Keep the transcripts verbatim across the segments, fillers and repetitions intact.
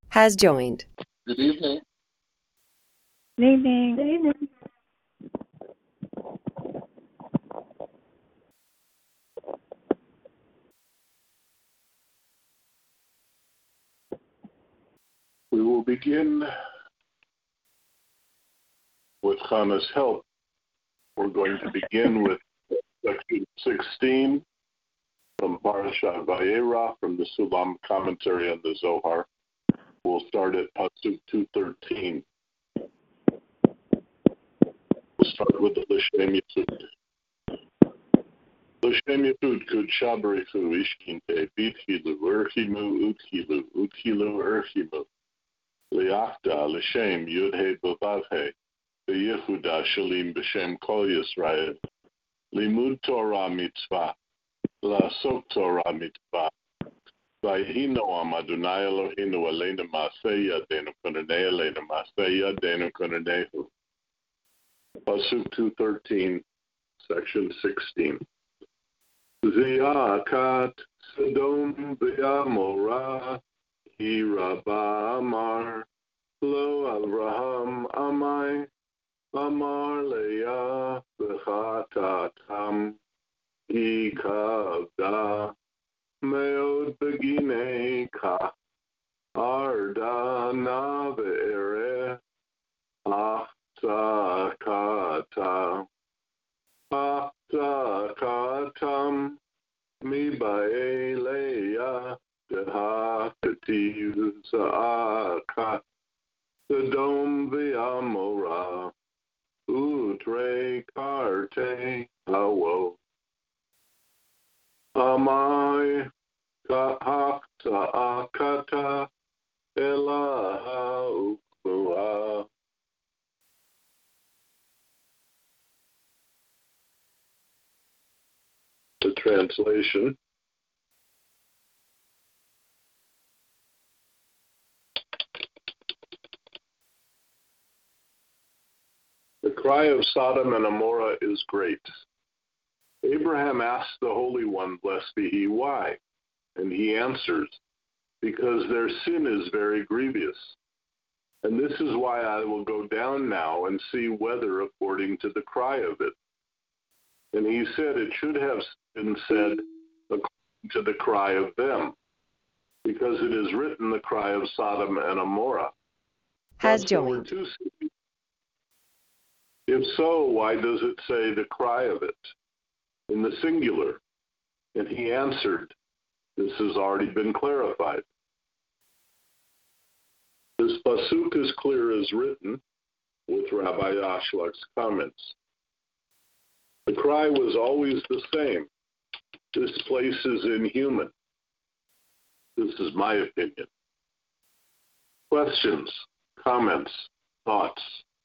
has joined. Good evening. Good evening. Good evening. We will begin with Chana's help. We're going to begin with section sixteen from Parashat Vayera from the Sulam commentary on the Zohar. We'll start at Pasuk two thirteen. We'll start with the L'Shem Yisud. L'Shem Yisud kud shabarichu ishkinte bitchilu urchimu utchilu utchilu urchimu liachta L'Shem yudhe bavavhe beyehuda shalim b'shem kol Yisrael limud Torah mitzvah la'asok Torah mitzvah vayhinoam Adonai Eloheinu aleinu ma'aseh yadeinu konanei aleinu ma'aseh yadeinu konanehu. Pasuk two thirteen, section sixteen. Ziakat Sodom v'Amorah hi rabba amar lo Avraham amai amar leah v'chatatam hi kavda meod beginei ka arda na ve'ereh achtakata achta mi ba'eleya dehaketiv za'akat Sodom v'Amorah utre karte hawo amai ka'achtakata elaha ukua. The translation. The cry of Sodom and Amorah is great. Abraham asked the Holy One, blessed be he, why? And he answers, because their sin is very grievous. And this is why I will go down now and see whether according to the cry of it. And he said it should have been said according to the cry of them, because it is written the cry of Sodom and Amorah. Has Thus, joined. Two cities. If so, why does it say the cry of it in the singular? And he answered, this has already been clarified. This pasuk is clear as written with Rabbi Ashloch's comments. The cry was always the same. This place is inhuman. This is my opinion. Questions, comments, thoughts?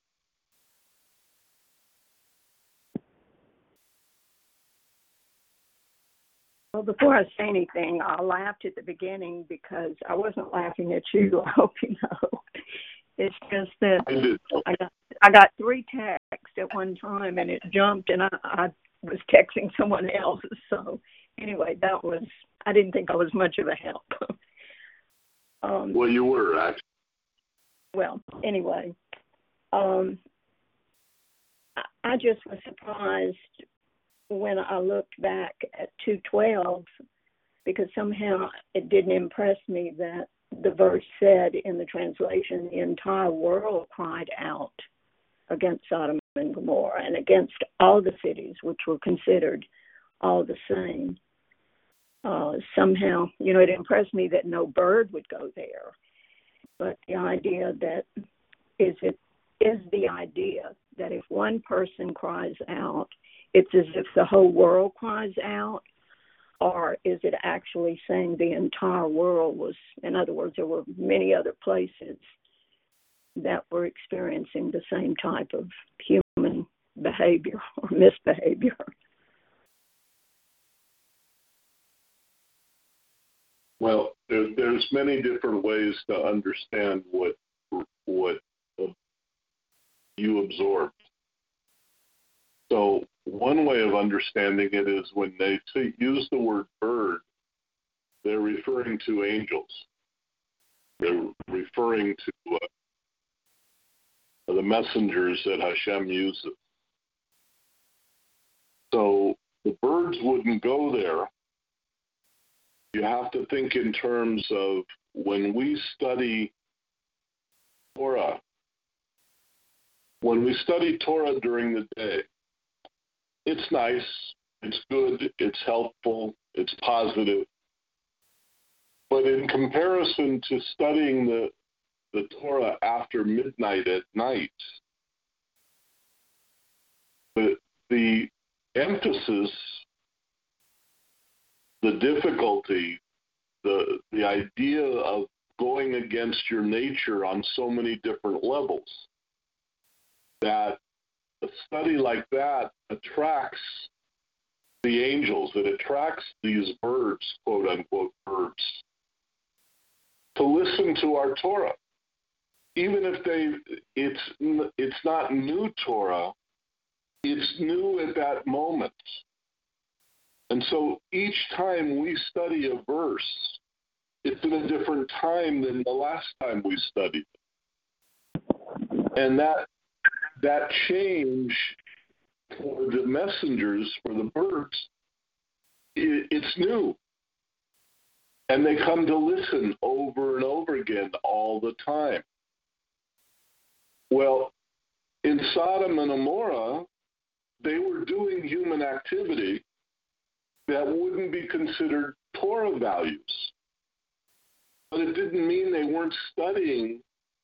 Well, before I say anything, I laughed at the beginning because I wasn't laughing at you. I hope you know. It's just that I did. I got I got three texts at one time, and it jumped, and I, I was texting someone else. So anyway, that was I didn't think I was much of a help. um, Well, you were actually. Well, anyway, um, I, I just was surprised when I looked back at two twelve, because somehow it didn't impress me that the verse said in the translation, the entire world cried out against Sodom and Gomorrah and against all the cities which were considered all the same. Uh, somehow, you know, it impressed me that no bird would go there. But the idea that is it is the idea that if one person cries out, it's as if the whole world cries out, or is it actually saying the entire world was, in other words, there were many other places that were experiencing the same type of human behavior or misbehavior? Well, there, there's many different ways to understand what what you absorbed. So one way of understanding it is when they say, use the word bird, they're referring to angels. They're referring referring to uh, the messengers that Hashem uses. So the birds wouldn't go there. You have to think in terms of when we study Torah, when we study Torah during the day, it's nice, it's good, it's helpful, it's positive. But in comparison to studying the, the Torah after midnight at night, the, the emphasis, the difficulty, the, the idea of going against your nature on so many different levels, that a study like that attracts the angels, it attracts these birds, quote unquote birds, to listen to our Torah. Even if they, it's it's not new Torah, it's new at that moment. And so each time we study a verse, it's in a different time than the last time we studied. And that that change for the messengers, for the birds, it, it's new. And they come to listen over and over again all the time. Well, in Sodom and Gomorrah, they were doing human activity that wouldn't be considered Torah values. But it didn't mean they weren't studying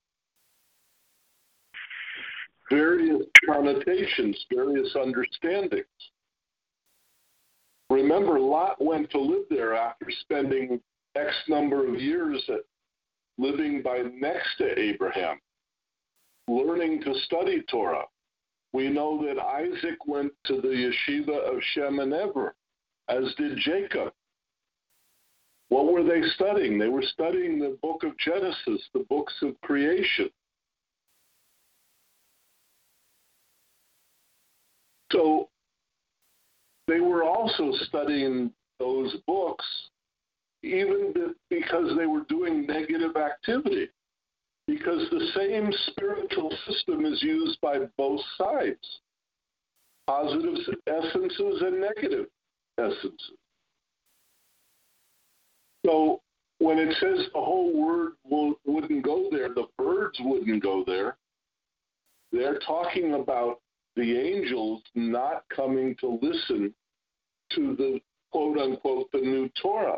various connotations, various understandings. Remember, Lot went to live there after spending X number of years at living by next to Abraham, learning to study Torah. We know that Isaac went to the yeshiva of Shem and Ever, as did Jacob. What were they studying? They were studying the book of Genesis, the books of creation. So they were also studying those books even because they were doing negative activity, because the same spiritual system is used by both sides, positive essences and negative essences. So when it says the whole word will, wouldn't go there, the birds wouldn't go there, they're talking about the angels not coming to listen to the quote-unquote the new Torah,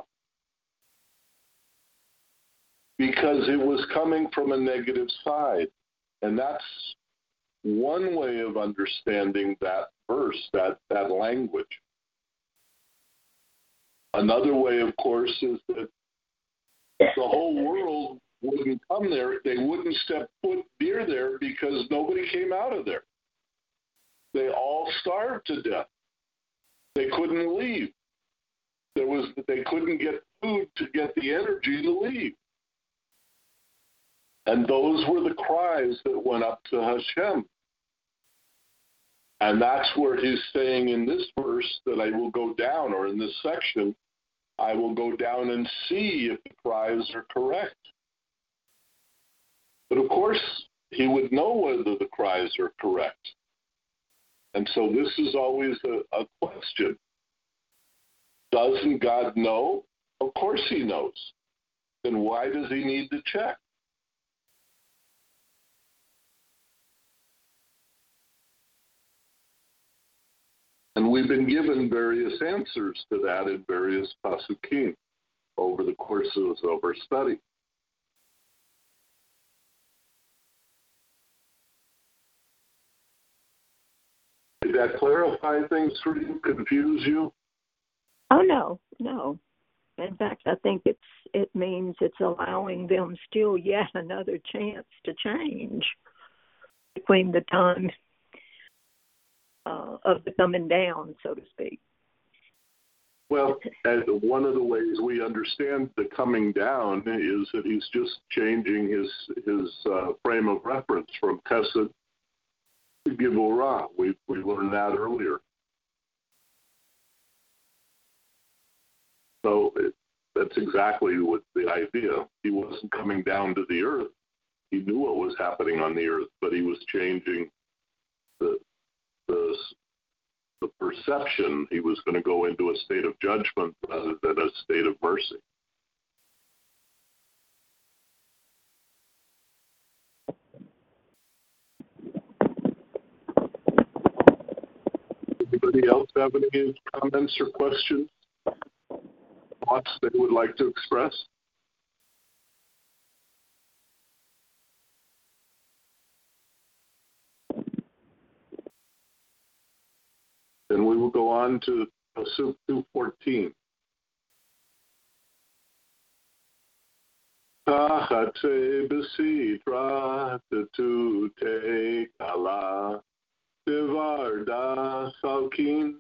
because it was coming from a negative side. And that's one way of understanding that verse, that, that language. Another way, of course, is that the whole world wouldn't come there. They wouldn't step foot near there because nobody came out of there. They all starved to death. They couldn't leave. There was they couldn't get food to get the energy to leave. And those were the cries that went up to Hashem. And that's where he's saying in this verse that I will go down, or in this section, I will go down and see if the cries are correct. But of course, he would know whether the cries are correct. And so this is always a, a question. Doesn't God know? Of course he knows. Then why does he need to check? And we've been given various answers to that in various pasukim over the courses of our study. Did that clarify things for you, confuse you? Oh, no, no. In fact, I think it's it means it's allowing them still yet another chance to change between the time uh, of the coming down, so to speak. Well, and one of the ways we understand the coming down is that he's just changing his his uh, frame of reference from Chesed to Gevurah. We we learned that earlier. So it, that's exactly what the idea. He wasn't coming down to the earth. he knew what was happening on the earth, but he was changing the the, the perception. He was going to go into a state of judgment rather than a state of mercy. Anybody else have any comments or questions, thoughts they would like to express? Then we will go on to Pasuk two fourteen. Tachate besitra tetute kala devarda chalkin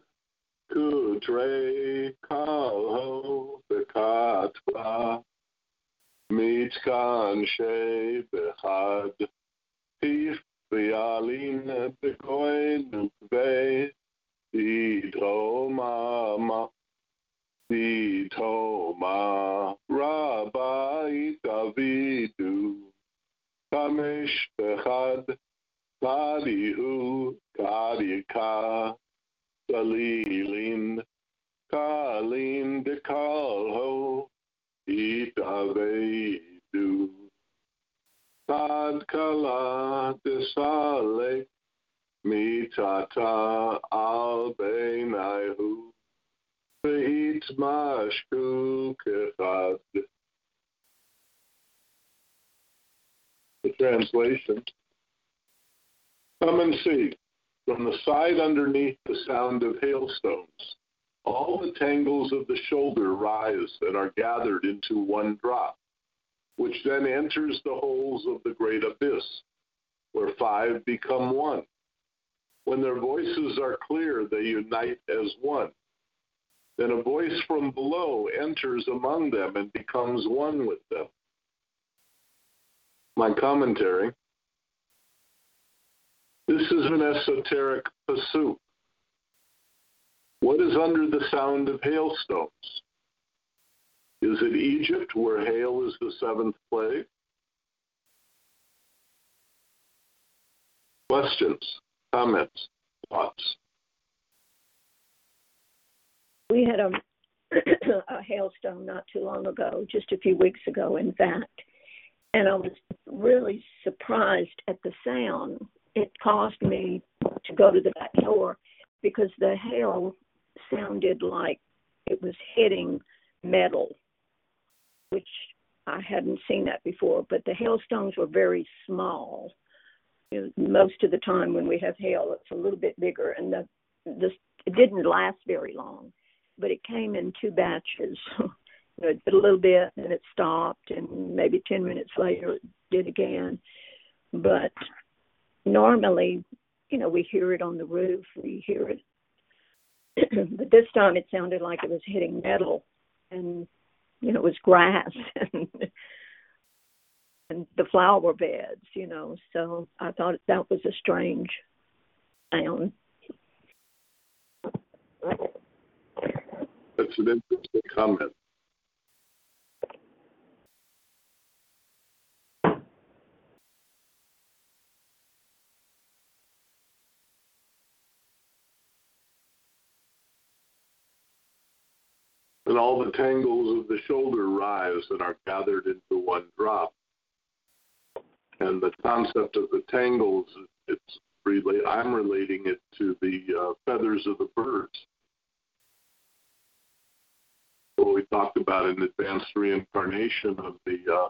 kutre kalho bekatva mitkan she bechad pif bialin bekoin nukve Ditoma ma, Ditoma, Rabbi Davidu, Kamesh Bechad, Kadihu, Kadika, Galilin, Kalin Dekalho, Itavedu, Tad Kala Desale, Mitata al beinahu ve'it mashku kechad. The translation. Come and see. From the side underneath the sound of hailstones, all the tangles of the shoulder rise and are gathered into one drop, which then enters the holes of the great abyss, where five become one. When their voices are clear, they unite as one. Then a voice from below enters among them and becomes one with them. My commentary. This is an esoteric pasuk. What is under the sound of hailstones? Is it Egypt, where hail is the seventh plague? Questions? Comments, thoughts? We had a, a hailstone not too long ago, just a few weeks ago, in fact, and I was really surprised at the sound. It caused me to go to the back door because the hail sounded like it was hitting metal, which I hadn't seen that before, but the hailstones were very small. Most of the time when we have hail, it's a little bit bigger, and the, the it didn't last very long, but it came in two batches. It did a little bit, and it stopped, and maybe ten minutes later it did again. But normally, you know, we hear it on the roof, we hear it. But this time it sounded like it was hitting metal, and, you know, it was grass. And the flower beds, you know, so I thought that was a strange sound. That's an interesting comment. And all the tangles of the shoulder rise and are gathered into one drop. And the concept of the tangles, it's really, I'm relating it to the uh, feathers of the birds. What we talked about in advanced reincarnation of the... Uh...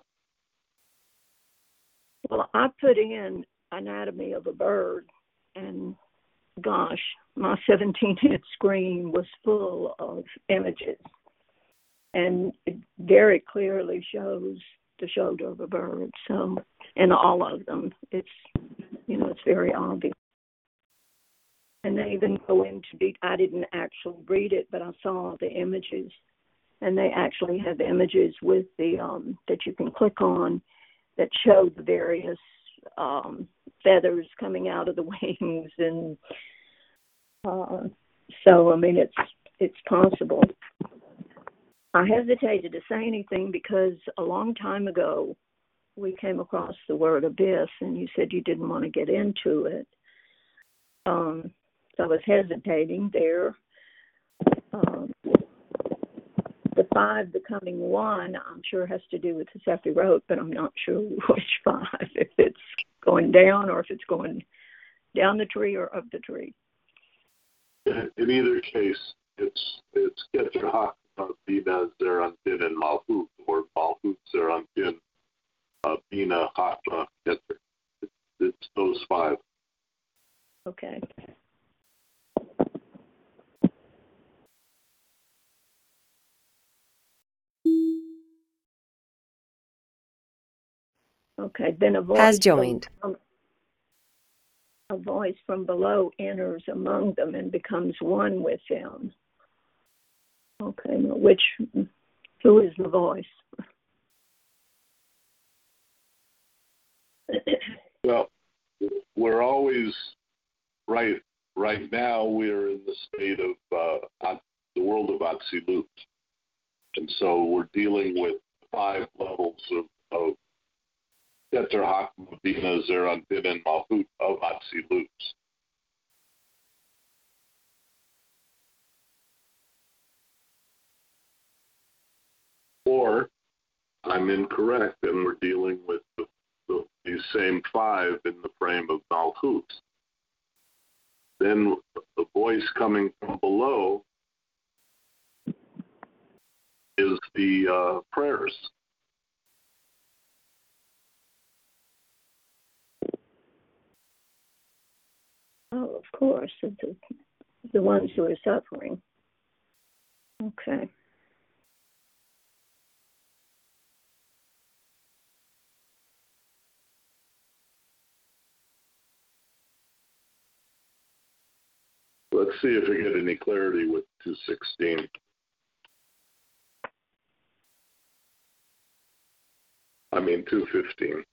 Well, I put in anatomy of a bird, and gosh, my seventeen-inch screen was full of images. And it very clearly shows the shoulder of a bird. So, and all of them, it's, you know, it's very obvious. And they even go into deep. I didn't actually read it, but I saw the images, and they actually have images with the um, that you can click on that show the various um, feathers coming out of the wings, and uh, so I mean, it's it's possible. I hesitated to say anything because a long time ago, we came across the word abyss, and you said you didn't want to get into it. Um, so I was hesitating there. Um, the five becoming one, I'm sure has to do with the Sephiroth, but I'm not sure which five, if it's going down or if it's going down the tree or up the tree. In either case, it's it's Keter HaKma Bina Zeranpin and Malhut, or Malhut Zeranpin uh, Bina Hakma Keter. It's, it's those five. Okay. Okay, then a voice has joined. From, a voice from below enters among them and becomes one with them. Okay, now which, who is the voice? Well, we're always right. Right now, we're in the state of uh, the world of Atzilut, and so we're dealing with five levels of, of Keter HaKma Bina Zeranpin and Malhut of Atzilut. Or I'm incorrect, and we're dealing with the, the, these same five in the frame of Malhut. Then the voice coming from below is the uh, prayers. Oh, of course, it's the, the ones who are suffering. Okay. Let's see if we get any clarity with two sixteen. I mean two fifteen.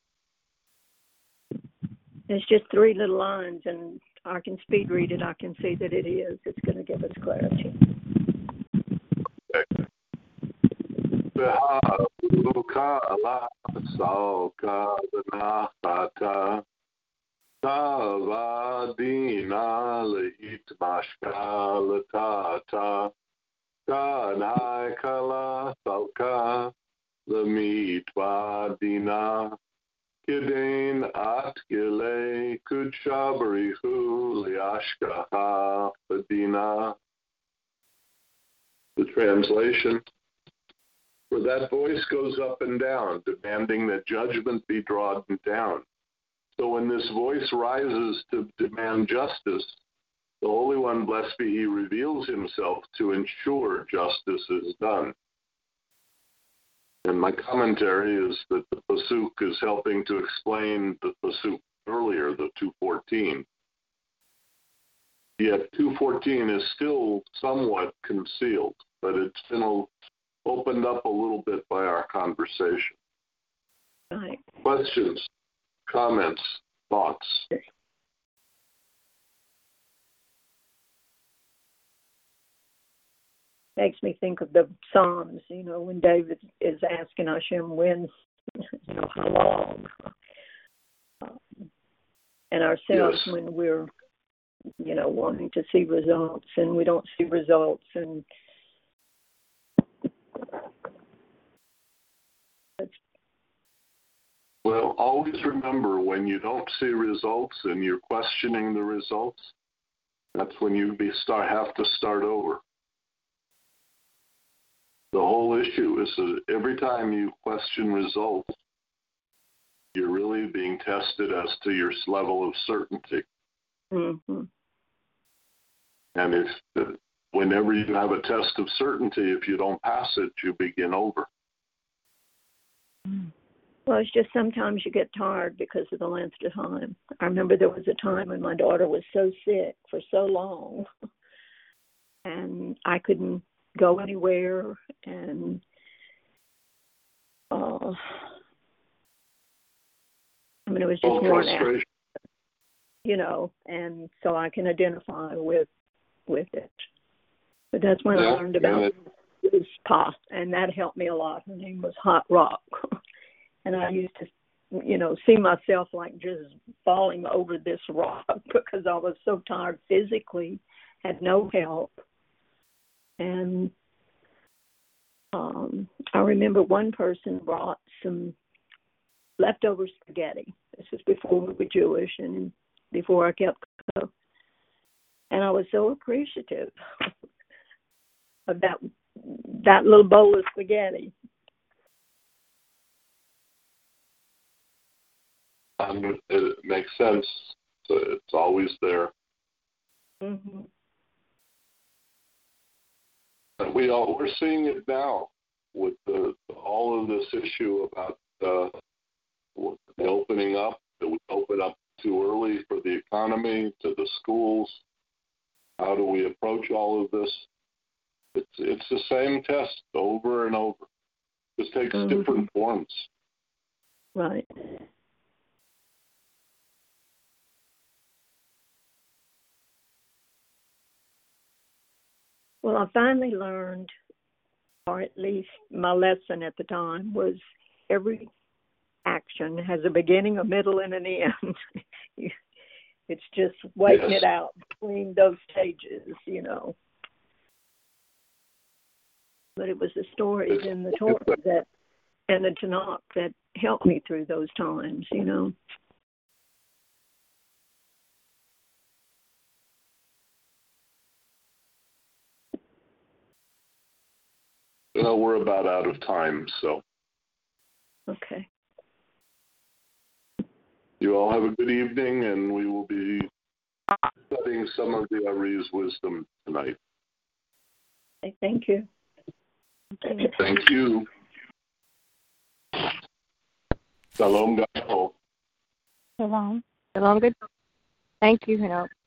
It's just three little lines, and I can speed read it. I can see that it is. It's going to give us clarity. Okay. Tavadina leitmashkalatata kanai kala salka lemitwadina kidain atgile kudshabarihu liashkaha padina. The translation: for that voice goes up and down, demanding that judgment be drawn down. So when this voice rises to demand justice, the Holy One, blessed be He, reveals Himself to ensure justice is done. And my commentary is that the Pasuk is helping to explain the Pasuk earlier, the two fourteen. Yet two fourteen is still somewhat concealed, but it's been opened up a little bit by our conversation. Right. Questions? Comments, thoughts? Makes me think of the Psalms, you know, when David is asking Hashem when, you know, how long. Um, and ourselves Yes. when we're, you know, wanting to see results and we don't see results. And Well, always remember, when you don't see results and you're questioning the results, that's when you be start have to start over. The whole issue is that every time you question results, you're really being tested as to your level of certainty. mm-hmm. And if whenever you have a test of certainty, if you don't pass it, you begin over. Well, it's just sometimes you get tired because of the length of time. I remember there was a time when my daughter was so sick for so long, and I couldn't go anywhere, and uh, I mean, it was just Oh, worn out, frustration. you know, and so I can identify with with it. But that's when Yeah, I learned about and this Pa, and that helped me a lot. Her name was Hot Rock. And I used to you know, see myself like just falling over this rock because I was so tired physically, had no help. And um, I remember one person brought some leftover spaghetti. This was before we were Jewish and before I kept cook. And I was so appreciative of that that little bowl of spaghetti. Um, it makes sense. So it's always there. Mm-hmm. And we all we're seeing it now with the all of this issue about uh, the opening up. That we open up too early for the economy, to the schools. How do we approach all of this? It's it's the same test over and over. Just takes mm-hmm. different forms. Right. Well, I finally learned, or at least my lesson at the time, was every action has a beginning, a middle, and an end. It's just waiting yes. it out between those stages, you know. But it was the stories it's, in the Torah that, and the Tanakh that helped me through those times, you know. Well, we're about out of time, so. Okay. You all have a good evening, and we will be studying some of the Ari's wisdom tonight. Okay, thank you. Thank you. Shalom, Gadol. Shalom. Shalom, good. Thank you, Hanoch.